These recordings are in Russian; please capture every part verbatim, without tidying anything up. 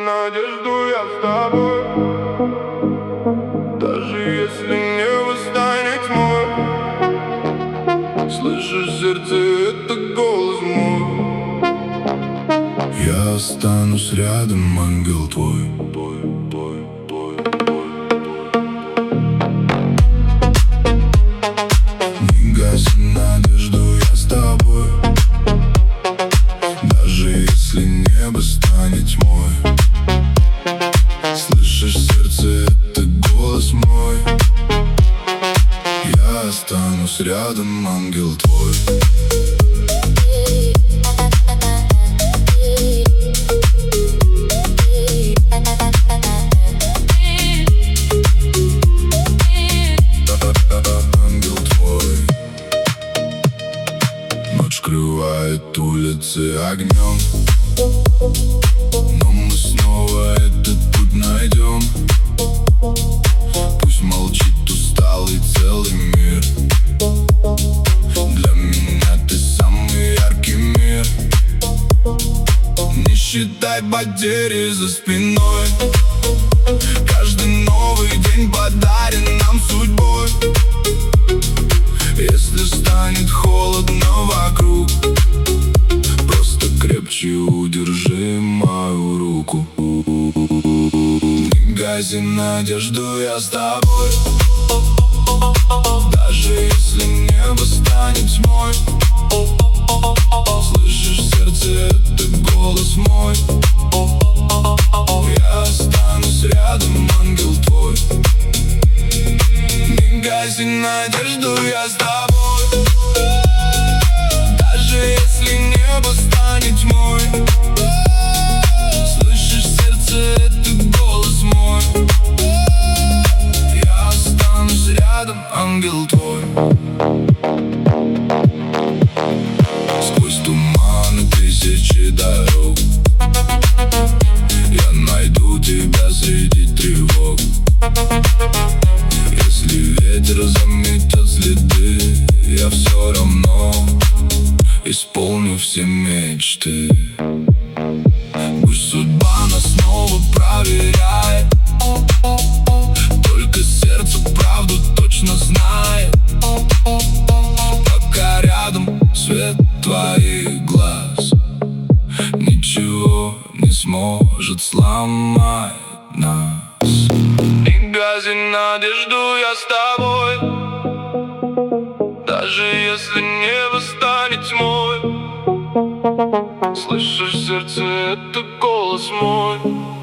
надежду, я с тобой. Даже если небо станет тьмой, слышишь, сердце, это голос мой. Я останусь рядом, ангел твой. Не гаси надежду, я с тобой. Даже если небо станет тьмой, слышишь, сердце, это голос мой. Я останусь рядом, ангел твой. Скрывает улицы огнем, но мы снова этот путь найдем. Пусть молчит усталый целый мир. Для меня ты самый яркий мир. Не считай потери за спиной. Каждый новый день подарен нам судьбой. Если станет холодно вокруг, просто крепче удержи мою руку. Не гаси надежду, я с тобой. Даже если небо станет тьмой, слышишь, сердце, это голос мой. Я останусь рядом, ангел твой. Не гаси надежду, я с тобой. Даже если небо станет тьмой, слышишь, сердце, это голос мой. Я останусь рядом, ангел твой. Сквозь туманы тысячи дорог я найду тебя среди тревог. Если ветер заметет следы, я все равно исполню все мечты. Пусть судьба нас снова проверяет, только сердце правду точно знает. Пока рядом свет твоих глаз, ничего не сможет сломать нас. Не гаси надежду, я с тобой. Даже если небо станет тьмой, слышишь, сердце, это голос мой.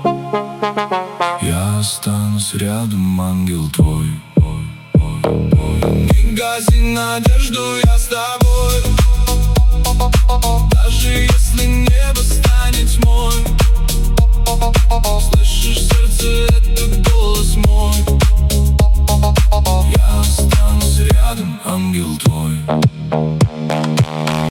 Я останусь рядом, ангел твой. Не гаси надежду, я с тобой. Даже если